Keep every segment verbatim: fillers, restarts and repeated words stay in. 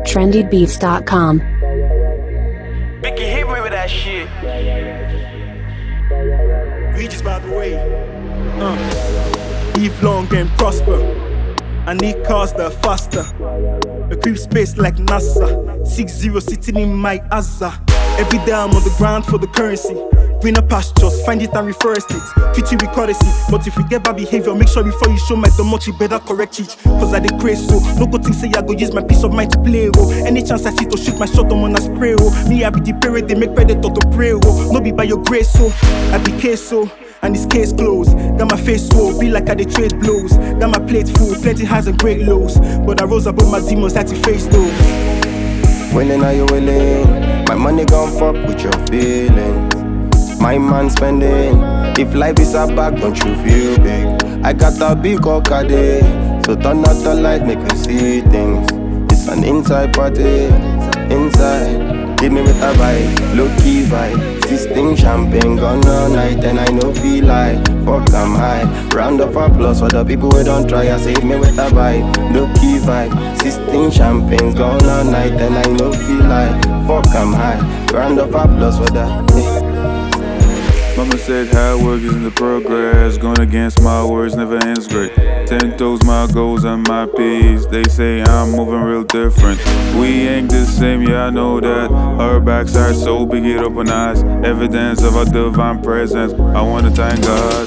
trendy beats dot com. Vicky hit me with that shit. We just by the way. Uh. Live long and prosper. I need cars that are faster. The creep space like NASA. Six zero sitting in my Azza. Every day I'm on the ground for the currency. Greener pastures, find it and reforest it. Treat it with courtesy, but if you get bad behavior, make sure before you show my domot, you better correct it. Cause I dey craze so, no good thing say I go use my peace of mind to play oh. Any chance I see to shoot my shot, I'm on a spray oh. Me I be the parent, they make predator to pray oh. No be by your grace so, I be case so. And this case closed, got my face swole, be like I dey trade blows. Got my plate full, plenty highs and great lows. But I rose above my demons, had to face those. Winning are you willing? My money gon' fuck with your feelings. My man spending. If life is a bag, don't you feel big? I got a big Okade, so turn out the light, make me see things. It's an inside party, inside. Hit me with a vibe, low-key vibe. Sisting champagne, gone all night, and I no feel like fuck I'm high. Round of applause for the people who don't try. I say hit me with a vibe, low-key vibe. Sisting champagne, gone all night, and I no feel like fuck I'm high. Round of applause for the hey. Mama said hard work isn't the progress. Going against my words never ends great. Ten toes, my goals and my peace. They say I'm moving real different. We ain't the same, yeah I know that. Her backside so big it open eyes. Evidence of a divine presence. I wanna thank God.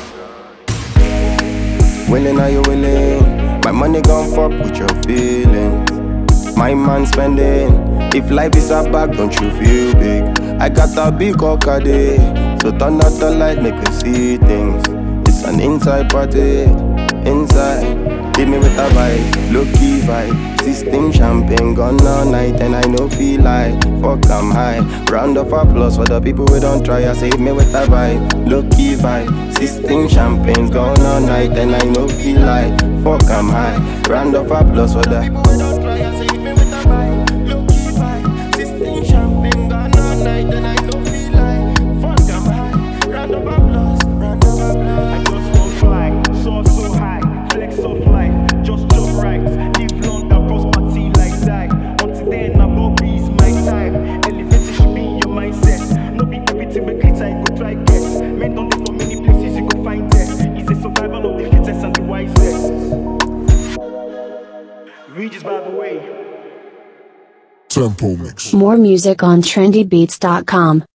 Willing are you willing? My money gon' fuck with your feelings. My man spending. If life is a bag, don't you feel big? I got a big Okade, so turn out the light, make me see things. It's an inside party, inside. Hit me with a vibe, low-key vibe. Sisting champagne, gone all night, and I no feel like fuck I'm high. Round of applause for the people who don't try. I say hit me with a vibe, low-key vibe. Sisting champagne, gone all night, and I no feel like fuck I'm high. Round of applause for the people who don't try. I say hit me with a vibe. Night and I don't feel like fuck I'm high. Round of applause, round of applause. I just won't fly, soar so high, flex of life, just jump right. Live long and prosperity like that. Until then, I'm is my time. Elevated should be in your mindset. No be everything but glitter, you go try get. Men don't live for many places, you go find that. It's a survival of the fittest and the wisest. Regis by the way. More music on trendy beats dot com.